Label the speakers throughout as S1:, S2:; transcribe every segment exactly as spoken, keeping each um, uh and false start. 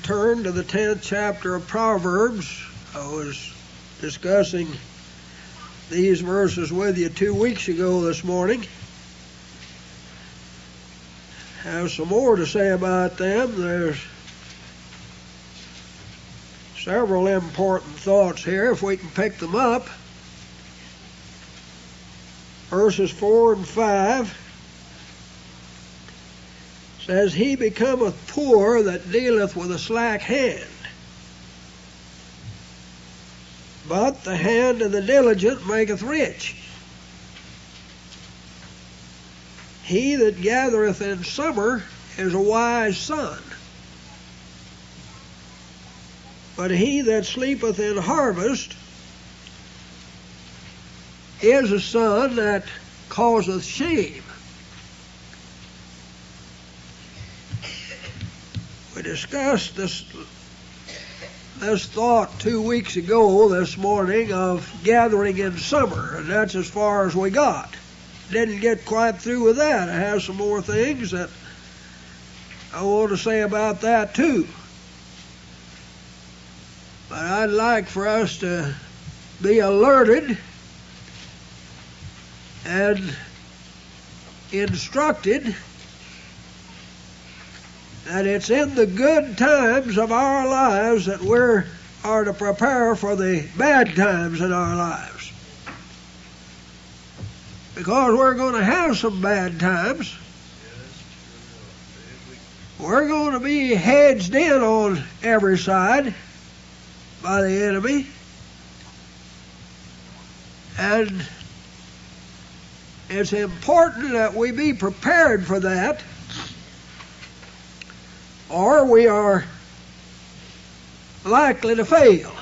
S1: turn to the tenth chapter of Proverbs. I was discussing these verses with you two weeks ago this morning. Have some more to say about them. There's several important thoughts here, if we can pick them up. Verses four and five says, He becometh poor that dealeth with a slack hand, but the hand of the diligent maketh rich. He that gathereth in summer is a wise son, but he that sleepeth in harvest is a son that causeth shame. We discussed this, this thought two weeks ago this morning of gathering in summer, and that's as far as we got. Didn't get quite through with that. I have some more things that I want to say about that too. But I'd like for us to be alerted and instructed that it's in the good times of our lives that we are to prepare for the bad times in our lives. Because we're going to have some bad times. We're going to be hedged in on every side by the enemy. And it's important that we be prepared for that, or we are likely to fail.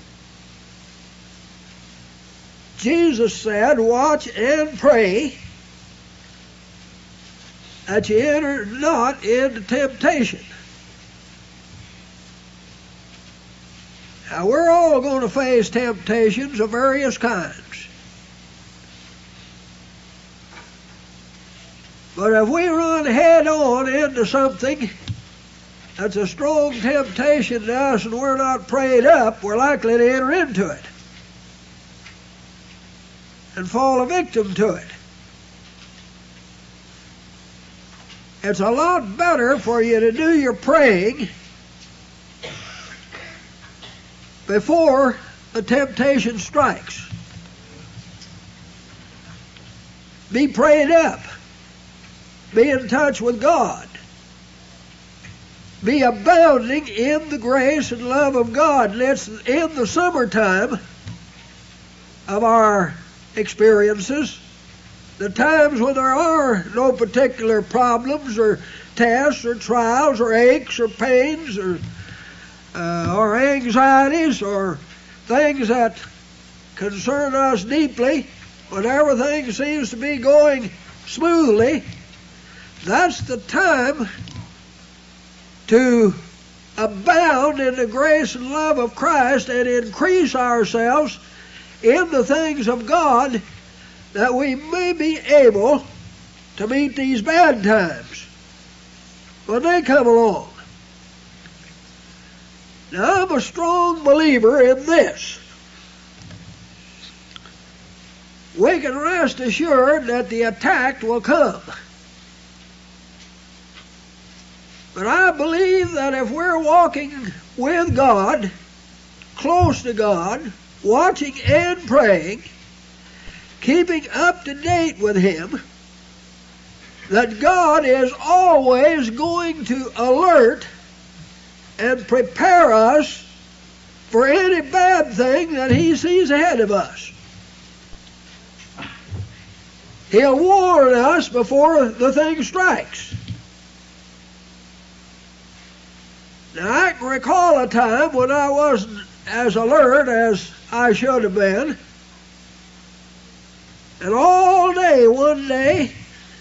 S1: Jesus said, watch and pray that you enter not into temptation. Now, we're all going to face temptations of various kinds. But if we run head on into something that's a strong temptation to us and we're not prayed up, we're likely to enter into it and fall a victim to it. It's a lot better for you to do your praying before the temptation strikes. Be prayed up. Be in touch with God. Be abounding in the grace and love of God. And it's in the summertime of our experiences, the times when there are no particular problems or tests or trials or aches or pains or, uh, or anxieties or things that concern us deeply, when everything seems to be going smoothly. That's the time to abound in the grace and love of Christ and increase ourselves in the things of God, that we may be able to meet these bad times when they come along. Now, I'm a strong believer in this. We can rest assured that the attack will come. But I believe that if we're walking with God, close to God, watching and praying, keeping up to date with Him, that God is always going to alert and prepare us for any bad thing that He sees ahead of us. He'll warn us before the thing strikes. Now, I can recall a time when I wasn't as alert as I should have been. And all day, one day,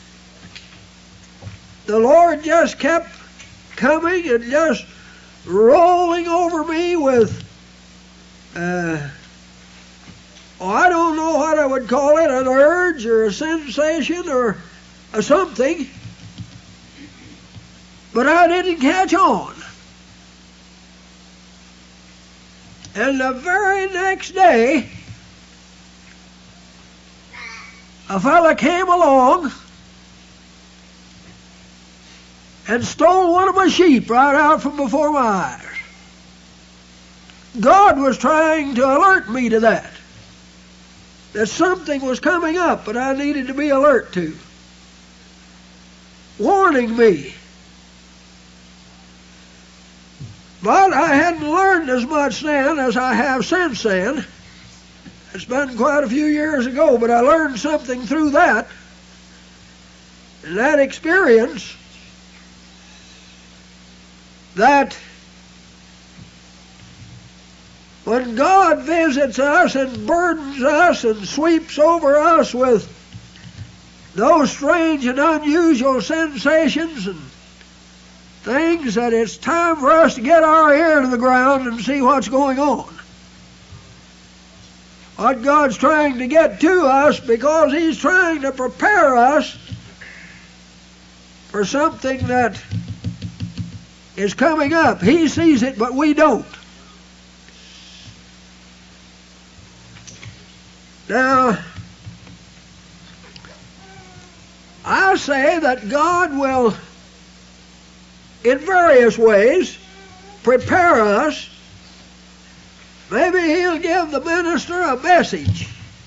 S1: the Lord just kept coming and just rolling over me with, uh, oh, I don't know what I would call it, an urge or a sensation or a something. But I didn't catch on. And the very next day, a fella came along and stole one of my sheep right out from before my eyes. God was trying to alert me to that, that something was coming up that I needed to be alert to, warning me. But I hadn't learned as much then as I have since then. It's been quite a few years ago, but I learned something through that. And that experience, that when God visits us and burdens us and sweeps over us with those strange and unusual sensations and things, that it's time for us to get our ear to the ground and see what's going on. What God's trying to get to us, because He's trying to prepare us for something that is coming up. He sees it, but we don't. Now, I say that God will, in various ways, prepare us. Maybe He'll give the minister a message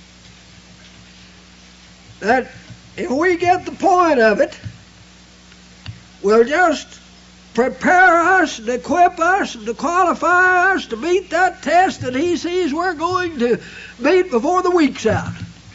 S1: that, if we get the point of it, will just prepare us and equip us and to qualify us to meet that test that He sees we're going to meet before the week's out.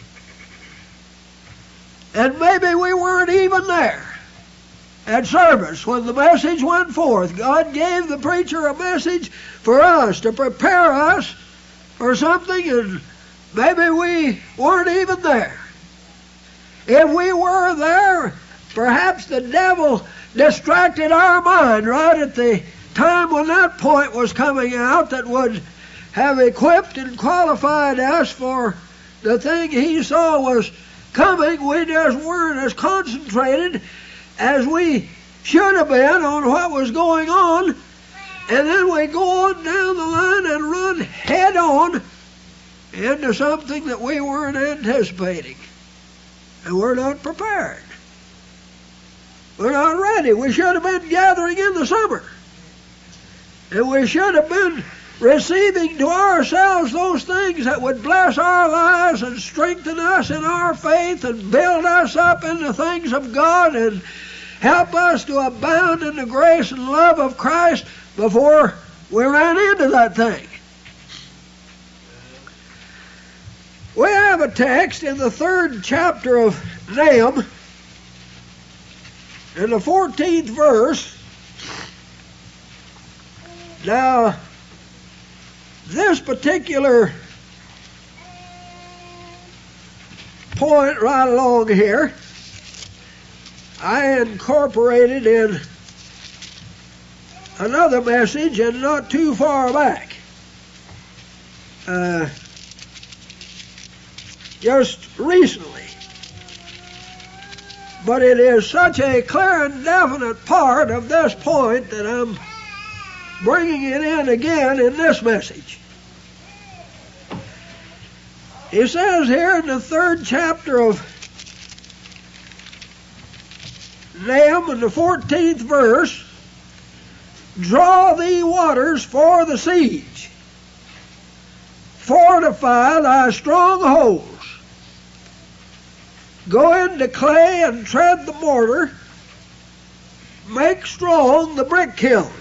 S1: And maybe we weren't even there at service when the message went forth. God gave the preacher a message for us to prepare us for something, and maybe we weren't even there. If we were there, perhaps the devil distracted our mind right at the time when that point was coming out that would have equipped and qualified us for the thing he saw was coming. We just weren't as concentrated as we should have been on what was going on, and then we go on down the line and run head on into something that we weren't anticipating, and we're not prepared. We're not ready. We should have been gathering in the summer, and we should have been receiving to ourselves those things that would bless our lives and strengthen us in our faith and build us up in the things of God and help us to abound in the grace and love of Christ before we ran into that thing. We have a text in the third chapter of Nahum, in the fourteenth verse. Now, this particular point right along here, I incorporated in another message and not too far back. Uh, just recently. But it is such a clear and definite part of this point that I'm bringing it in again in this message. He says here in the third chapter of Nahum, in the fourteenth verse, "Draw thee waters for the siege, fortify thy strongholds, go into clay and tread the mortar, make strong the brick kiln."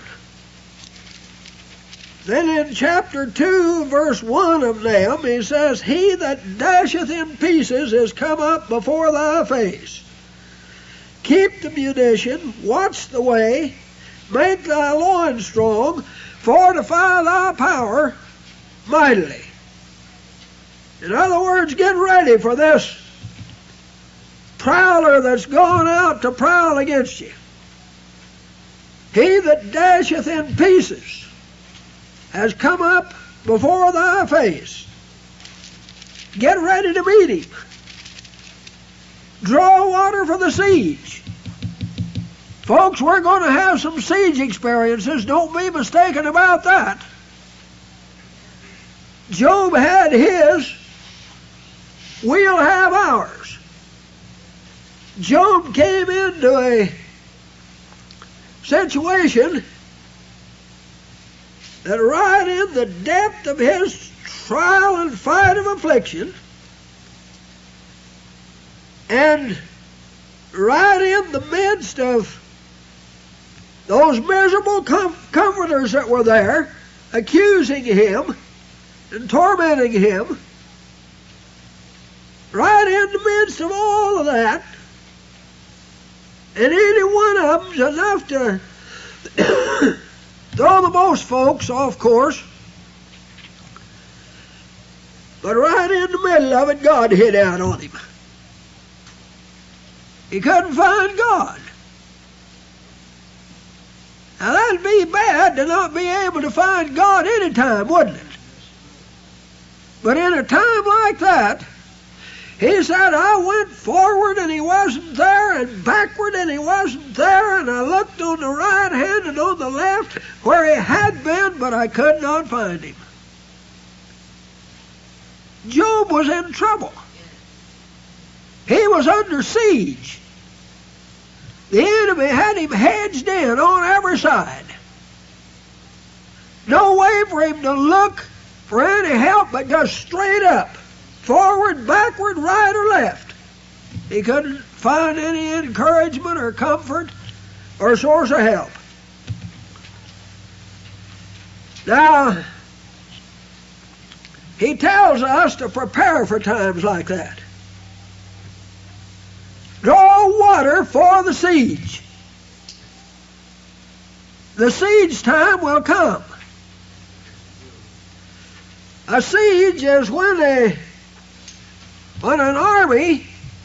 S1: Then in chapter two, verse one of Nahum, he says, "He that dasheth in pieces is come up before thy face. Keep the munition, watch the way, make thy loins strong, fortify thy power mightily." In other words, get ready for this prowler that's gone out to prowl against you. He that dasheth in pieces has come up before thy face. Get ready to meet him. Draw water for the siege. Folks, we're going to have some siege experiences. Don't be mistaken about that. Job had his, we'll have ours. Job came into a situation that right in the depth of his trial and fight of affliction, and right in the midst of those miserable com- comforters that were there, accusing him and tormenting him, right in the midst of all of that, and any one of them's enough to throw the most folks off course. But right in the middle of it, God hit out on him. He couldn't find God. Now that'd be bad to not be able to find God any time, wouldn't it? But in a time like that, he said, I went forward and he wasn't there, and backward and he wasn't there, and I looked on the right hand and on the left where he had been, but I could not find him. Job was in trouble. He was under siege. The enemy had him hedged in on every side. No way for him to look for any help but just straight up. Forward, backward, right or left. He couldn't find any encouragement or comfort or source of help. Now, he tells us to prepare for times like that. Draw water for the siege. The siege time will come. A siege is when a when an army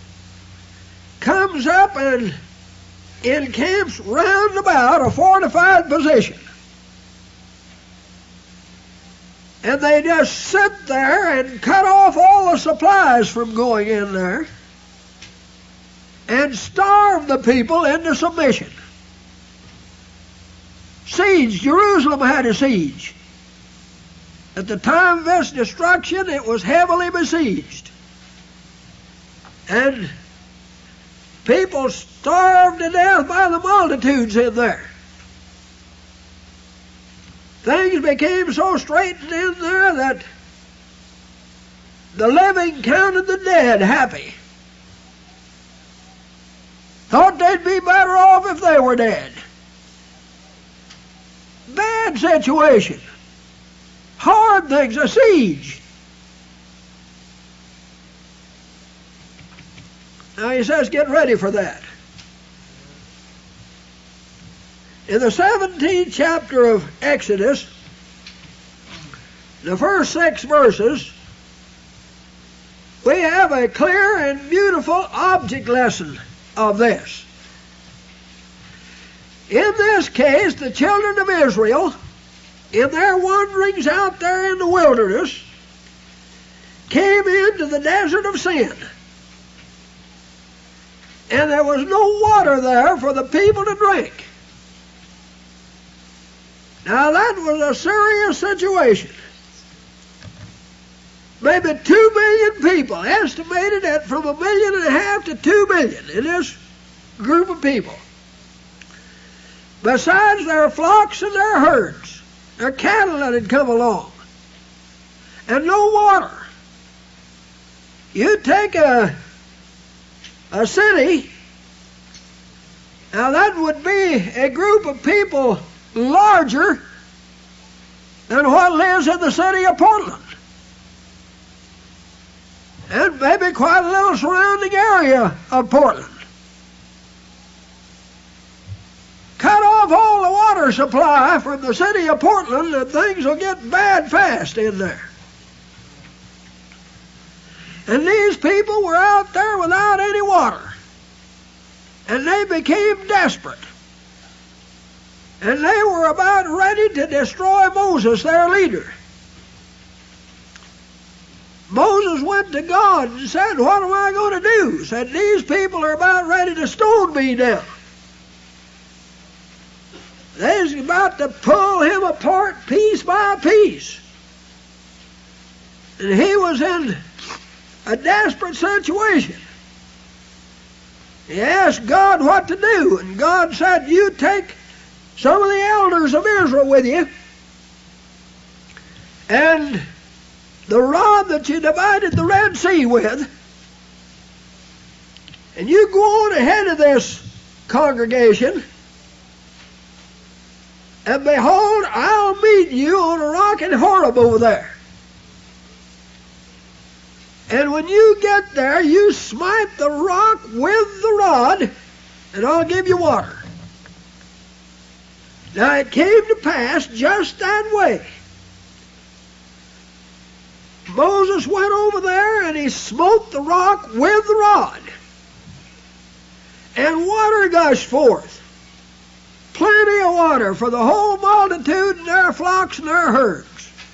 S1: comes up and encamps round about a fortified position. And they just sit there and cut off all the supplies from going in there and starve the people into submission. Siege. Jerusalem had a siege. At the time of its destruction, it was heavily besieged. And people starved to death by the multitudes in there. Things became so straitened in there that the living counted the dead happy. Thought they'd be better off if they were dead. Bad situation. Hard things, a siege. Now he says, get ready for that. In the seventeenth chapter of Exodus, the first six verses, we have a clear and beautiful object lesson of this. In this case, the children of Israel, in their wanderings out there in the wilderness, came into the desert of sin. And there was no water there for the people to drink. Now that was a serious situation. Maybe two million people, estimated at from a million and a half to two million in this group of people. Besides their flocks and their herds, their cattle that had come along. And no water. You take a, a city, now that would be a group of people larger than what lives in the city of Portland. And maybe quite a little surrounding area of Portland. Cut off all the water supply from the city of Portland and things will get bad fast in there. And these people were out there without any water. And they became desperate. And they were about ready to destroy Moses, their leader. Moses went to God and said, what am I going to do? Said, these people are about ready to stone me down. They're about to pull him apart piece by piece. And he was in a desperate situation. He asked God what to do, and God said, you take some of the elders of Israel with you, and the rod that you divided the Red Sea with, and you go on ahead of this congregation, and behold, I'll meet you on a rock in Horeb over there. And when you get there, you smite the rock with the rod, and I'll give you water. Now it came to pass just that way. Moses went over there, and he smote the rock with the rod. And water gushed forth. Plenty of water for the whole multitude and their flocks and their herds.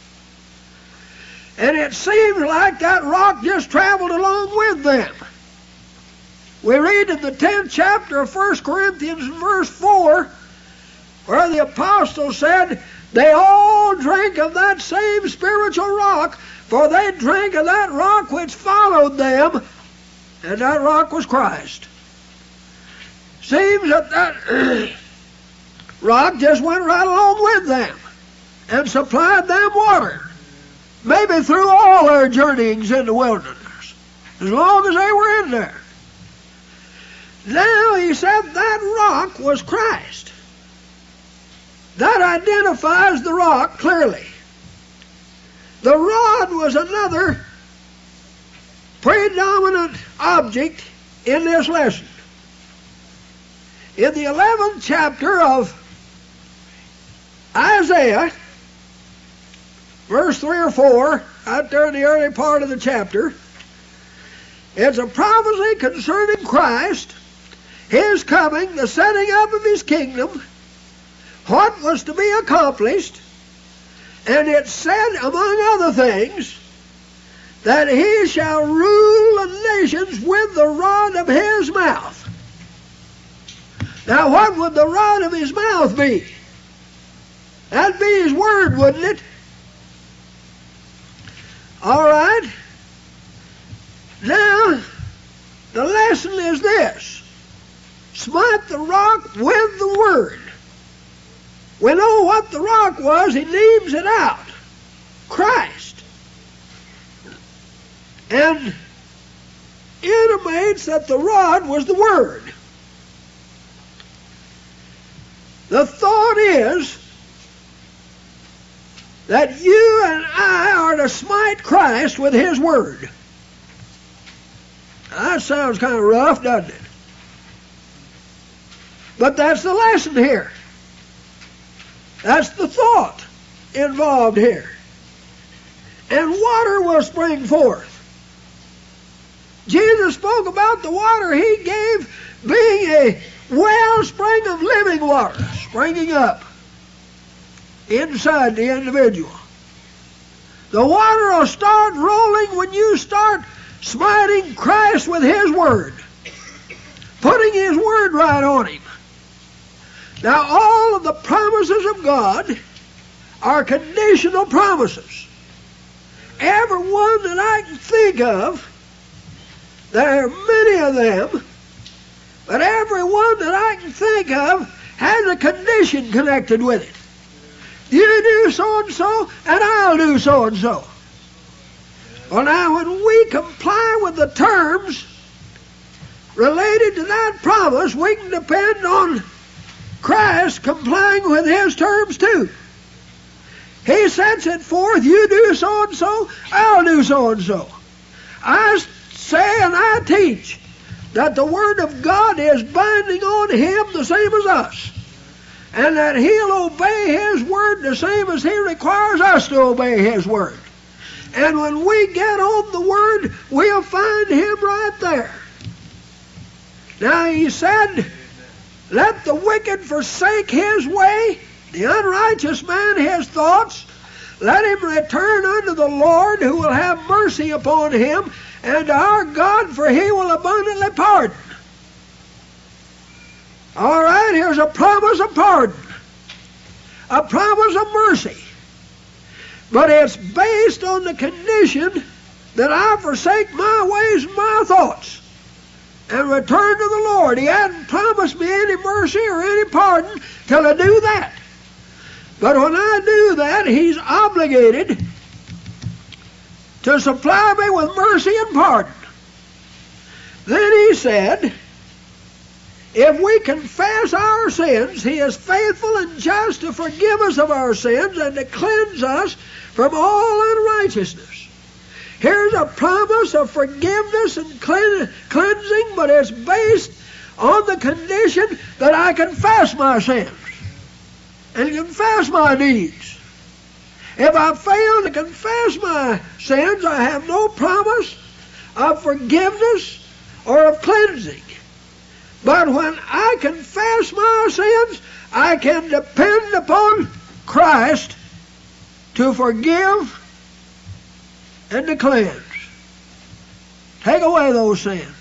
S1: And it seemed like that rock just traveled along with them. We read in the tenth chapter of First Corinthians in verse four, where the apostle said, they all drank of that same spiritual rock, for they drank of that rock which followed them, and that rock was Christ. Seems that that rock just went right along with them and supplied them water. Maybe through all their journeyings in the wilderness, as long as they were in there. Now he said that rock was Christ. That identifies the rock clearly. The rod was another predominant object in this lesson. In the eleventh chapter of Isaiah, verse three or four, out there in the early part of the chapter, it's a prophecy concerning Christ, his coming, the setting up of his kingdom, what was to be accomplished, and it said, among other things, that he shall rule the nations with the rod of his mouth. Now, what would the rod of his mouth be? That'd be his word, wouldn't it? All right. Now, the lesson is this. Smite the rock with the word. We know what the rock was. He names it out. Christ. And intimates that the rod was the word. The thought is that you and I are to smite Christ with his word. Now, that sounds kind of rough, doesn't it? But that's the lesson here. That's the thought involved here. And water will spring forth. Jesus spoke about the water he gave being a wellspring of living water springing up inside the individual. The water will start rolling when you start smiting Christ with his word, putting his word right on him. Now, all of the promises of God are conditional promises. Every one that I can think of, there are many of them, but every one that I can think of has a condition connected with it. You do so-and-so, and I'll do so-and-so. Well, now, when we comply with the terms related to that promise, we can depend on Christ complying with his terms too. He sets it forth, you do so-and-so, I'll do so-and-so. I say and I teach that the Word of God is binding on him the same as us, and that he'll obey his Word the same as he requires us to obey his Word. And when we get on the Word, we'll find him right there. Now he said, let the wicked forsake his way, the unrighteous man his thoughts. Let him return unto the Lord, who will have mercy upon him, and to our God, for he will abundantly pardon. All right, here's a promise of pardon, a promise of mercy. but it's based on the condition that I forsake my ways and my thoughts and return to the Lord. He hadn't promised me any mercy or any pardon till I do that. But when I do that, He's obligated to supply me with mercy and pardon. Then He said, if we confess our sins, He is faithful and just to forgive us of our sins and to cleanse us from all unrighteousness. Here's a promise of forgiveness and cleansing, but it's based on the condition that I confess my sins and confess my deeds. If I fail to confess my sins, I have no promise of forgiveness or of cleansing. But when I confess my sins, I can depend upon Christ to forgive and to cleanse. Take away those sins.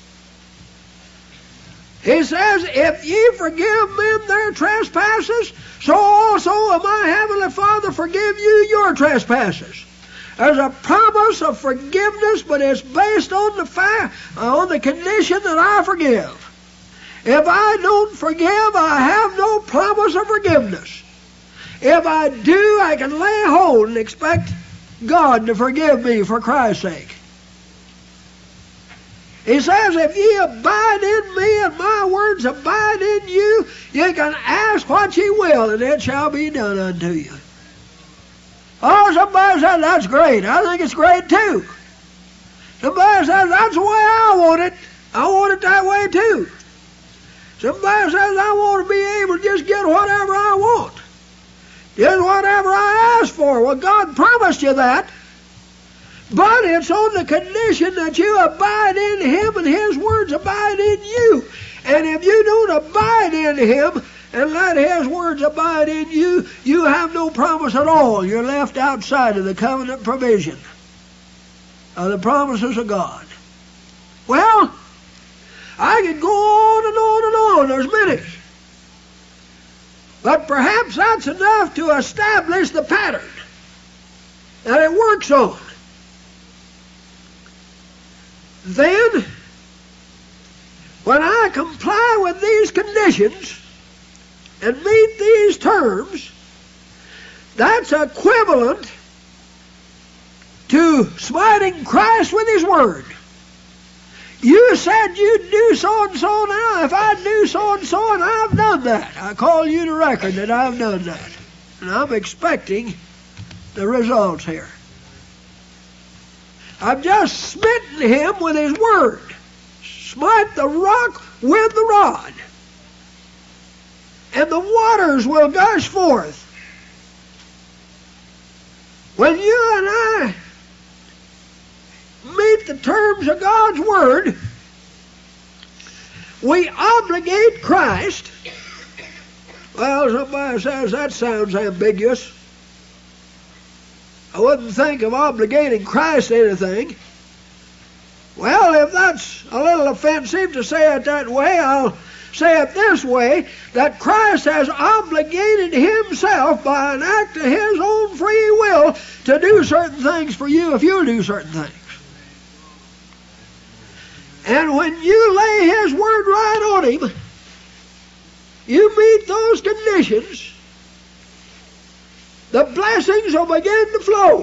S1: He says, if ye forgive men their trespasses, so also will my heavenly Father forgive you your trespasses. There's a promise of forgiveness, but it's based on the fact, on the condition that I forgive. If I don't forgive, I have no promise of forgiveness. If I do, I can lay hold and expect God to forgive me for Christ's sake. He says, if ye abide in me and my words abide in you, ye can ask what ye will, and it shall be done unto you. Oh, somebody says, that's great. I think it's great too. Somebody says, that's the way I want it. I want it that way too. Somebody says, I want to be able to just get whatever I want. Just whatever I ask for. Well, God promised you that. But it's on the condition that you abide in Him and His words abide in you. And if you don't abide in Him and let His words abide in you, you have no promise at all. You're left outside of the covenant provision of the promises of God. Well, I could go on and on and on. There's many. But perhaps that's enough to establish the pattern that it works on. Then, when I comply with these conditions and meet these terms, that's equivalent to smiting Christ with His word. You said you'd do so and so now. If I do so and so, and I've done that, I call you to record that I've done that. And I'm expecting the results here. I've just smitten him with His word. Smite the rock with the rod, and the waters will gush forth. When you and I meet the terms of God's word, we obligate Christ. Well, somebody says that sounds ambiguous. I wouldn't think of obligating Christ to anything. Well, if that's a little offensive to say it that way, I'll say it this way, that Christ has obligated Himself by an act of His own free will to do certain things for you if you do certain things. And when you lay His word right on Him, you meet those conditions, the blessings will begin to flow.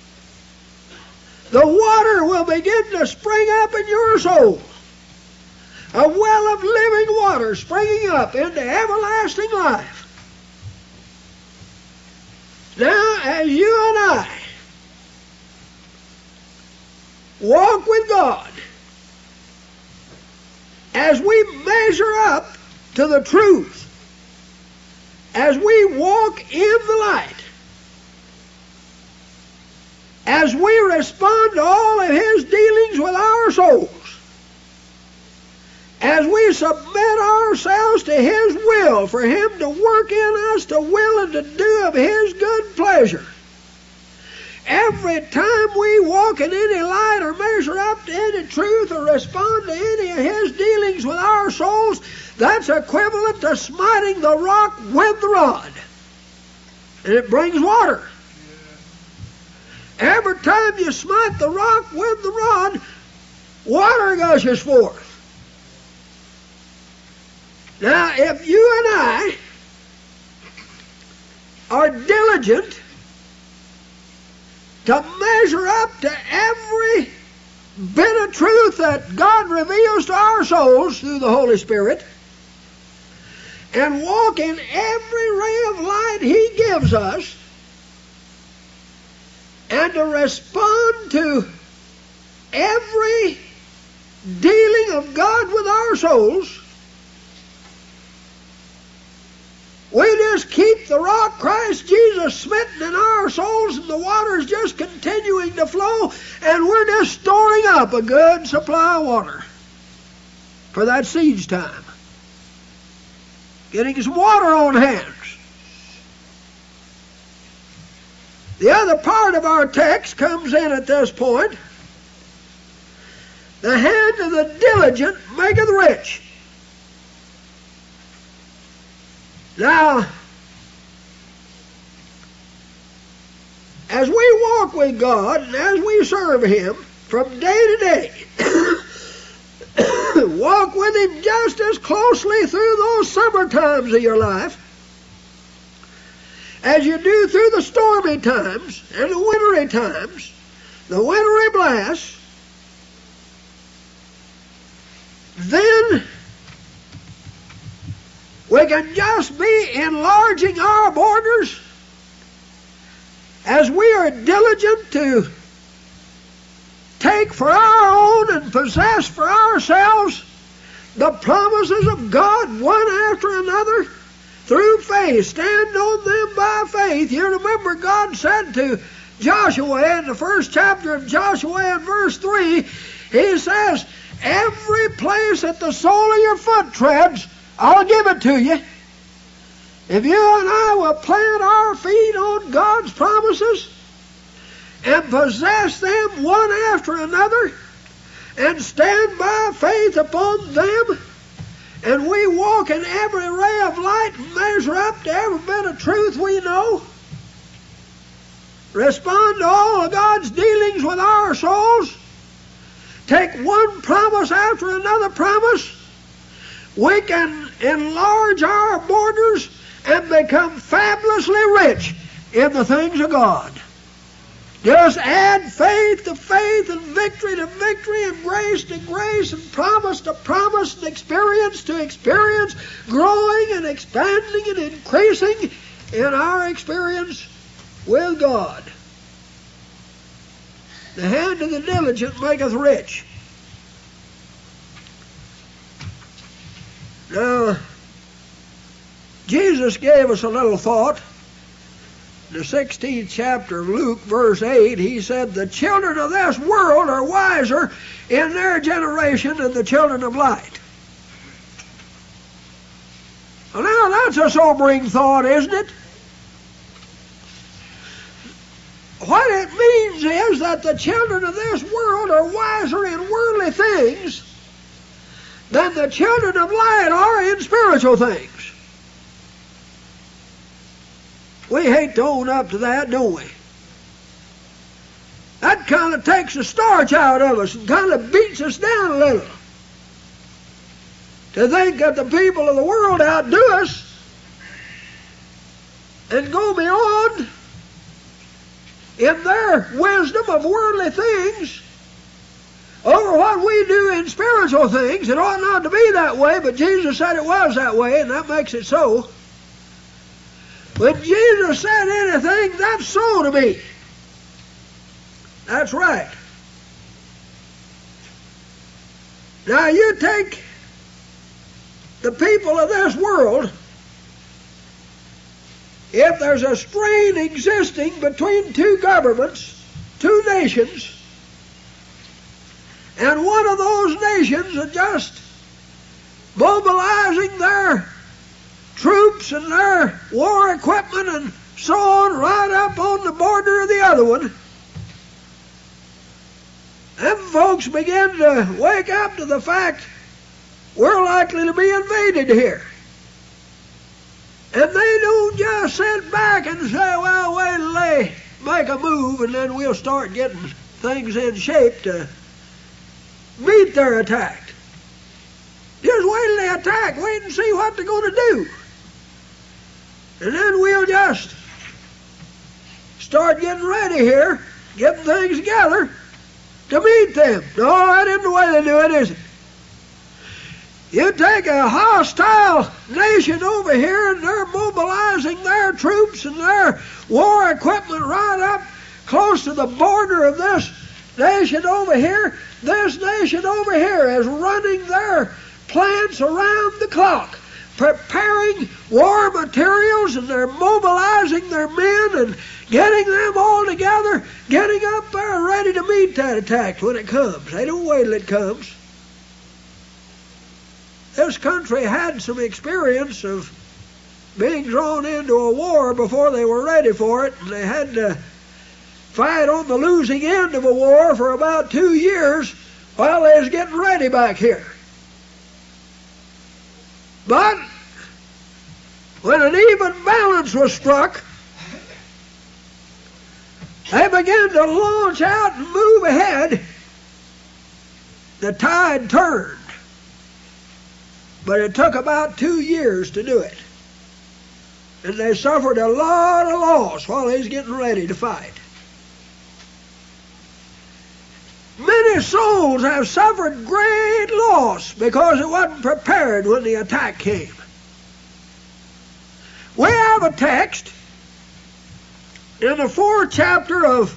S1: The water will begin to spring up in your soul. A well of living water springing up into everlasting life. Now, as you and I walk with God, as we measure up to the truth, as we walk in the light, as we respond to all of His dealings with our souls, as we submit ourselves to His will, for Him to work in us to will and to do of His good pleasure, every time we walk in any light or measure up to any truth or respond to any of His dealings with our souls, that's equivalent to smiting the rock with the rod. And it brings water. Every time you smite the rock with the rod, water gushes forth. Now, if you and I are diligent to measure up to every bit of truth that God reveals to our souls through the Holy Spirit, and walk in every ray of light He gives us, and to respond to every dealing of God with our souls, we just keep the rock Christ Jesus smitten in our souls, and the water's just continuing to flow, and we're just storing up a good supply of water for that siege time. Getting some water on hands. The other part of our text comes in at this point. The hand of the diligent maketh rich. Now, as we walk with God and as we serve Him from day to day, walk with Him just as closely through those summer times of your life as you do through the stormy times and the wintry times, the wintry blasts, then we can just be enlarging our borders as we are diligent to take for our own and possess for ourselves the promises of God one after another through faith. Stand on them by faith. You remember God said to Joshua in the first chapter of Joshua in verse three, He says, every place that the sole of your foot treads, I'll give it to you. If you and I will plant our feet on God's promises and possess them one after another and stand by faith upon them, and we walk in every ray of light and measure up to every bit of truth we know, respond to all of God's dealings with our souls, take one promise after another promise, we can enlarge our borders and become fabulously rich in the things of God. Just add faith to faith and victory to victory and grace to grace and promise to promise and experience to experience, growing and expanding and increasing in our experience with God. The hand of the diligent maketh rich. Now, Jesus gave us a little thought. In the sixteenth chapter of Luke, verse eight, He said, the children of this world are wiser in their generation than the children of light. Well, now that's a sobering thought, isn't it? What it means is that the children of this world are wiser in worldly things than the children of light are in spiritual things. We hate to own up to that, don't we? That kind of takes the starch out of us and kind of beats us down a little. To think that the people of the world outdo us and go beyond in their wisdom of worldly things over what we do in spiritual things. It ought not to be that way, but Jesus said it was that way, and that makes it so. When Jesus said anything, that's so to me. That's right. Now you take the people of this world, if there's a strain existing between two governments, two nations, and one of those nations is just mobilizing their troops and their war equipment and so on right up on the border of the other one, them folks begin to wake up to the fact we're likely to be invaded here. And they don't just sit back and say, well, wait till they make a move, and then we'll start getting things in shape to meet their attack. Just wait till they attack. Wait and see what they're going to do. And then we'll just start getting ready here, getting things together to meet them. No, that isn't the way they do it, is it? You take a hostile nation over here and they're mobilizing their troops and their war equipment right up close to the border of this nation over here. This nation over here is running their plants around the clock, preparing war materials, and they're mobilizing their men and getting them all together, getting up there ready to meet that attack when it comes. They don't wait till it comes. This country had some experience of being drawn into a war before they were ready for it, and they had to fight on the losing end of a war for about two years while they was getting ready back here. But when an even balance was struck, they began to launch out and move ahead. The tide turned. But it took about two years to do it. And they suffered a lot of loss while they was getting ready to fight. Many souls have suffered great loss because it wasn't prepared when the attack came. We have a text in the fourth chapter of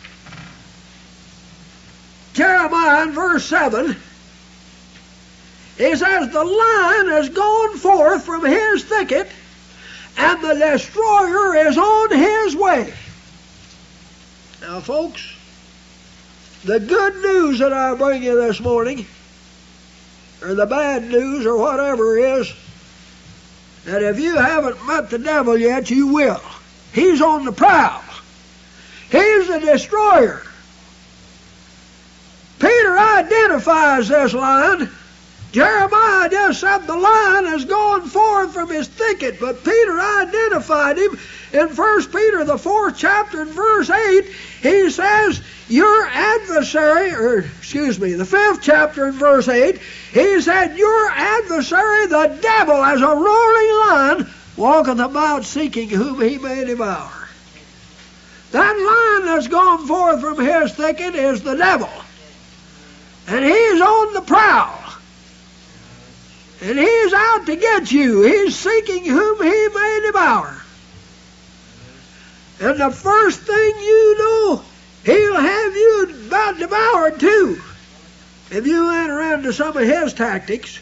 S1: Jeremiah, in verse seven. It says, the lion has gone forth from his thicket, and the destroyer is on his way. Now, folks, the good news that I bring you this morning, or the bad news, or whatever is, that if you haven't met the devil yet, you will. He's on the prowl. He's the destroyer. Peter identifies this lion. Jeremiah just said the lion has gone forth from his thicket, but Peter identified him in First Peter, the fourth chapter, and verse eight. He says, your adversary, or excuse me, the fifth chapter and verse eight, he said, your adversary, the devil, as a roaring lion, walketh about seeking whom he may devour. That lion that's gone forth from his thicket is the devil. And he's on the prowl. And he's out to get you. He's seeking whom he may devour. And the first thing you know, he'll have you about devoured too, if you enter into some of his tactics.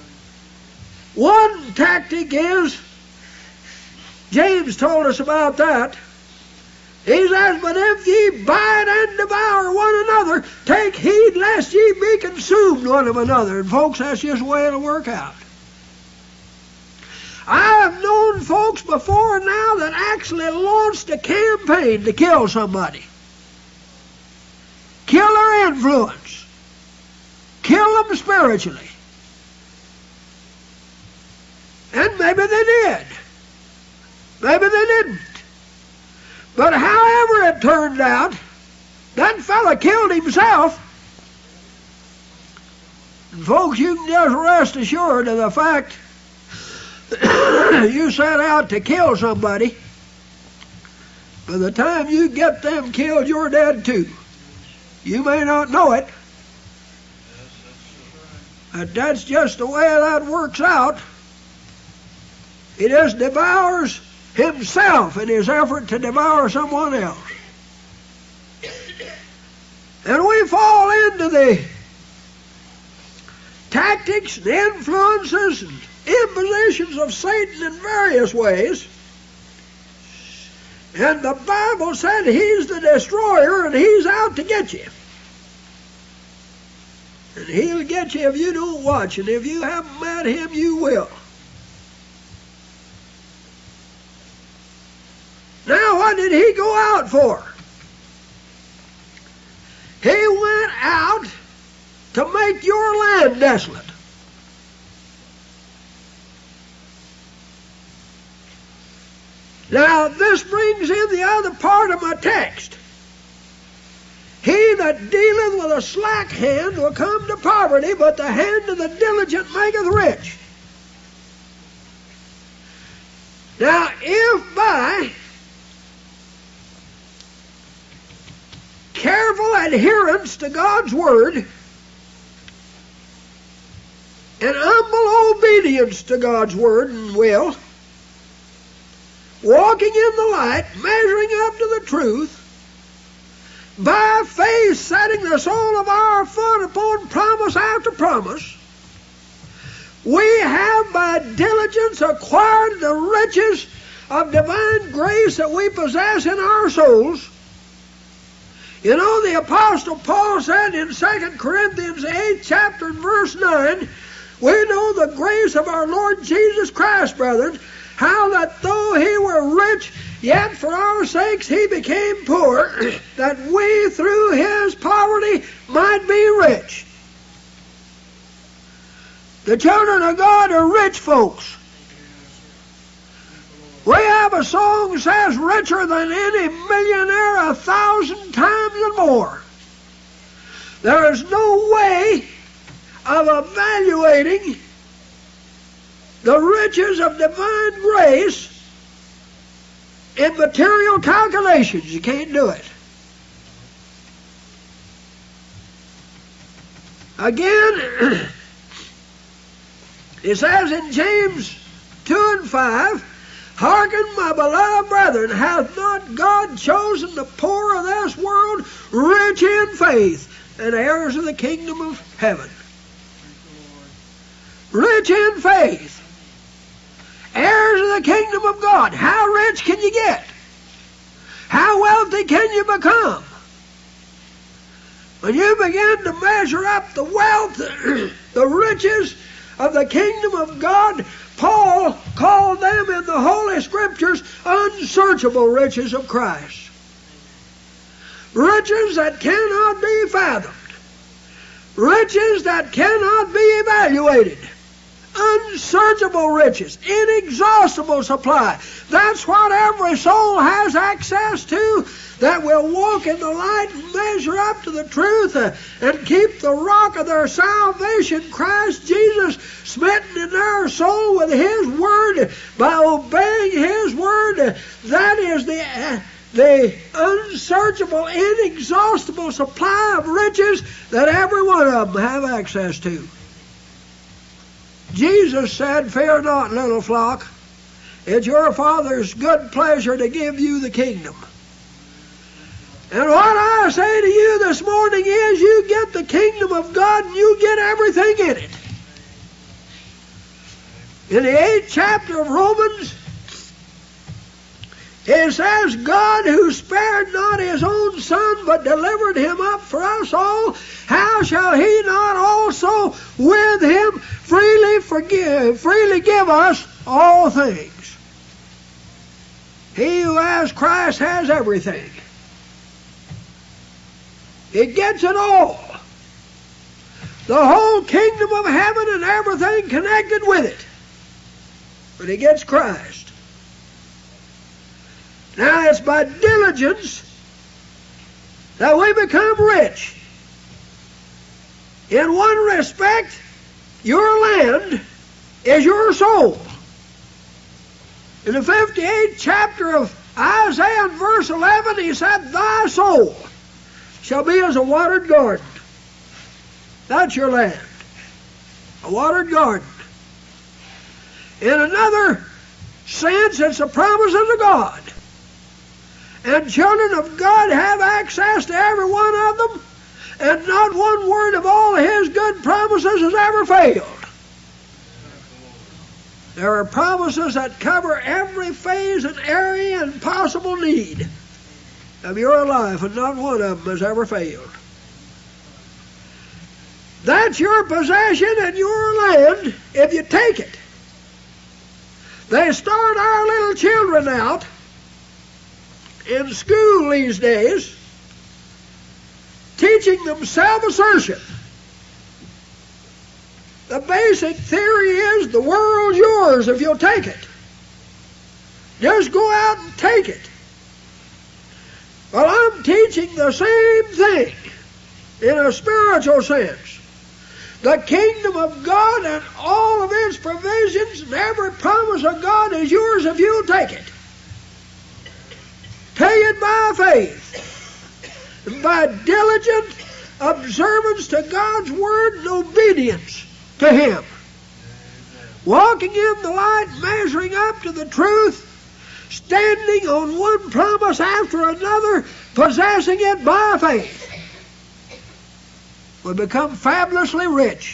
S1: One tactic is, James told us about that. He says, but if ye bite and devour one another, take heed lest ye be consumed one of another. And folks, that's just the way it'll work out. I have known folks before now that actually launched a campaign to kill somebody. Kill their influence. Kill them spiritually. And maybe they did. Maybe they didn't. But however it turned out, that fella killed himself. And folks, you can just rest assured of the fact you set out to kill somebody. By the time you get them killed, you're dead too. You may not know it, but that's just the way that works out. He just devours himself in his effort to devour someone else. And we fall into the tactics and influences and impositions of Satan in various ways. And the Bible said he's the destroyer and he's out to get you. And he'll get you if you don't watch. And if you haven't met him, you will. Now, what did he go out for? He went out to make your land desolate. Now, this brings in the other part of my text. that dealeth with a slack hand will come to poverty, but the hand of the diligent maketh rich. Now, if by careful adherence to God's Word and humble obedience to God's Word and will, walking in the light, measuring up to the truth, by faith setting the sole of our foot upon promise after promise, we have by diligence acquired the riches of divine grace that we possess in our souls. You know, the Apostle Paul said in Second Corinthians eight, chapter and verse nine, we know the grace of our Lord Jesus Christ, brethren, how that though he were rich, yet for our sakes he became poor, that we through his poverty might be rich. The children of God are rich folks. We have a song that says, richer than any millionaire a thousand times and more. There is no way of evaluating the riches of divine grace in material calculations. You can't do it. Again, it says in James two and five, hearken, my beloved brethren, hath not God chosen the poor of this world rich in faith and heirs of the kingdom of heaven? Rich in faith. Heirs of the kingdom of God. How rich can you get? How wealthy can you become? When you begin to measure up the wealth, the riches of the kingdom of God, Paul called them in the Holy Scriptures unsearchable riches of Christ. Riches that cannot be fathomed. Riches that cannot be evaluated. Unsearchable riches, inexhaustible supply. That's what every soul has access to, that will walk in the light and measure up to the truth uh, and keep the rock of their salvation, Christ Jesus, smitten in their soul with His Word, by obeying His Word. That is the uh, the unsearchable, inexhaustible supply of riches that every one of them have access to. Jesus said, fear not, little flock. It's your Father's good pleasure to give you the kingdom. And what I say to you this morning is, you get the kingdom of God and you get everything in it. In the eighth chapter of Romans, it says, God who spared not His own Son, but delivered Him up for us all, how shall He not also with Him freely forgive, freely give us all things? He who has Christ has everything. He gets it all. The whole kingdom of heaven and everything connected with it. But he gets Christ. Now it's by diligence that we become rich. In one respect, your land is your soul. In the fifty-eighth chapter of Isaiah, verse eleven, he said, thy soul shall be as a watered garden. That's your land. A watered garden. In another sense, it's the promises of God. And children of God have access to every one of them, and not one word of all His good promises has ever failed. There are promises that cover every phase and area and possible need of your life, and not one of them has ever failed. That's your possession and your land if you take it. They start our little children out in school these days, teaching them self-assertion. The basic theory is the world's yours if you'll take it. Just go out and take it. Well, I'm teaching the same thing. in a spiritual sense. The kingdom of God and all of its provisions and every promise of God is yours if you'll take it. Take it by faith, and by diligent observance to God's word and obedience to Him. Walking in the light, measuring up to the truth, standing on one promise after another, possessing it by faith. We become fabulously rich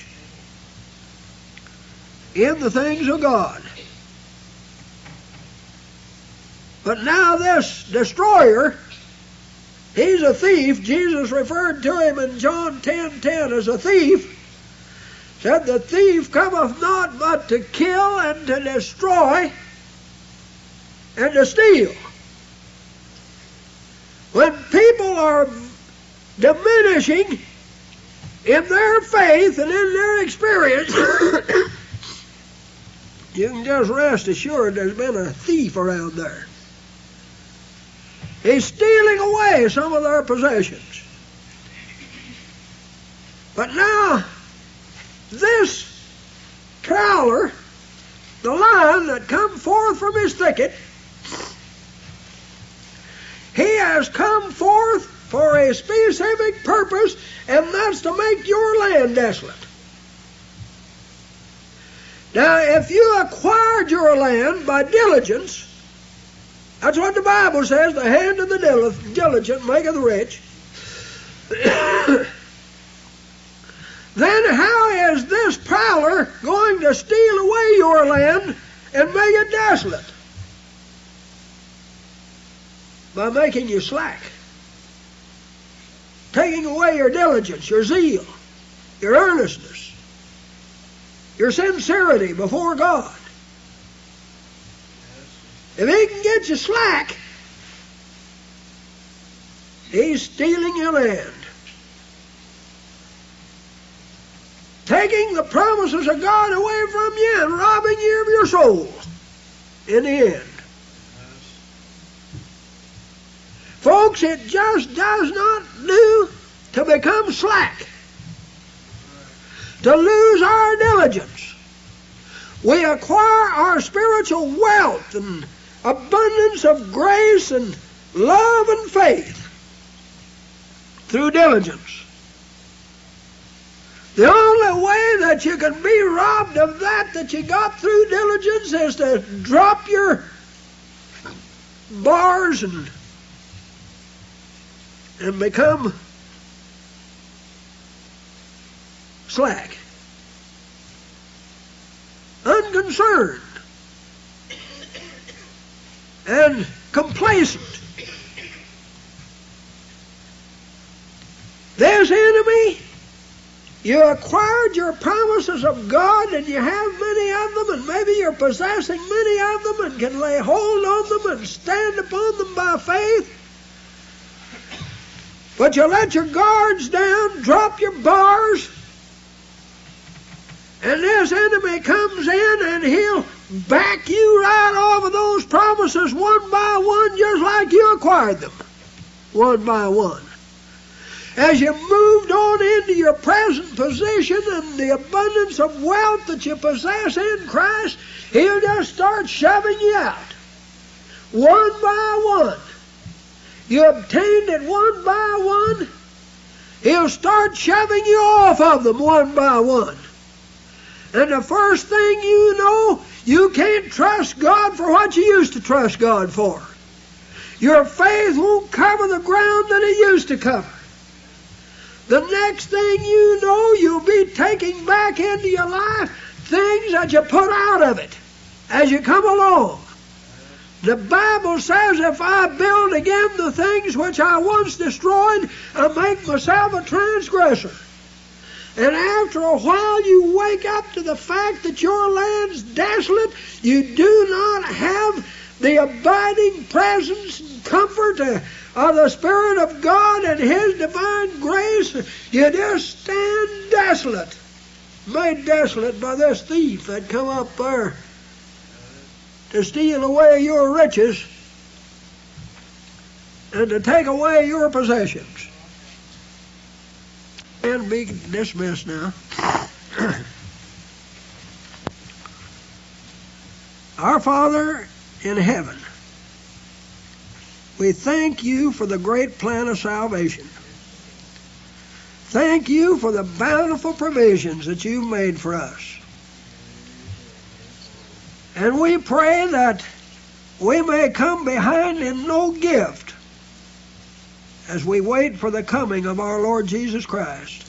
S1: in the things of God. But now this destroyer, he's a thief. Jesus referred to him in John ten ten as a thief. Said, the thief cometh not but to kill and to destroy and to steal. When people are diminishing in their faith and in their experience, you can just rest assured there's been a thief around there. He's stealing away some of their possessions. But now, this prowler, the lion that come forth from his thicket, he has come forth for a specific purpose, and that's to make your land desolate. Now, if you acquired your land by diligence, that's what the Bible says, the hand of the diligent maketh rich. Then how is this prowler going to steal away your land and make it desolate? By making you slack. Taking away your diligence, your zeal, your earnestness, your sincerity before God. If he can get you slack, he's stealing your land. Taking the promises of God away from you and robbing you of your soul in the end. Folks, it just does not do to become slack, to lose our diligence. We acquire our spiritual wealth and abundance of grace and love and faith through diligence. The only way that you can be robbed of that that you got through diligence is to drop your bars and and become slack, unconcerned, and complacent. This enemy, you acquired your promises of God and you have many of them, and maybe you're possessing many of them and can lay hold on them and stand upon them by faith. But you let your guards down, drop your bars, and this enemy comes in and he'll back you right off of those promises one by one, just like you acquired them, one by one. As you moved on into your present position and the abundance of wealth that you possess in Christ, he'll just start shoving you out, one by one. You obtained it one by one, he'll start shoving you off of them one by one. And the first thing you know, you can't trust God for what you used to trust God for. Your faith won't cover the ground that it used to cover. The next thing you know, you'll be taking back into your life things that you put out of it as you come along. The Bible says, if I build again the things which I once destroyed, I make myself a transgressor. And after a while you wake up to the fact that your land's desolate, you do not have the abiding presence and comfort of the Spirit of God and His divine grace. You just stand desolate, made desolate by this thief that come up there to steal away your riches and to take away your possessions. and be dismissed now. Our Father in heaven, we thank you for the great plan of salvation. Thank you for the bountiful provisions that you've made for us. And we pray that we may come behind in no gift as we wait for the coming of our Lord Jesus Christ.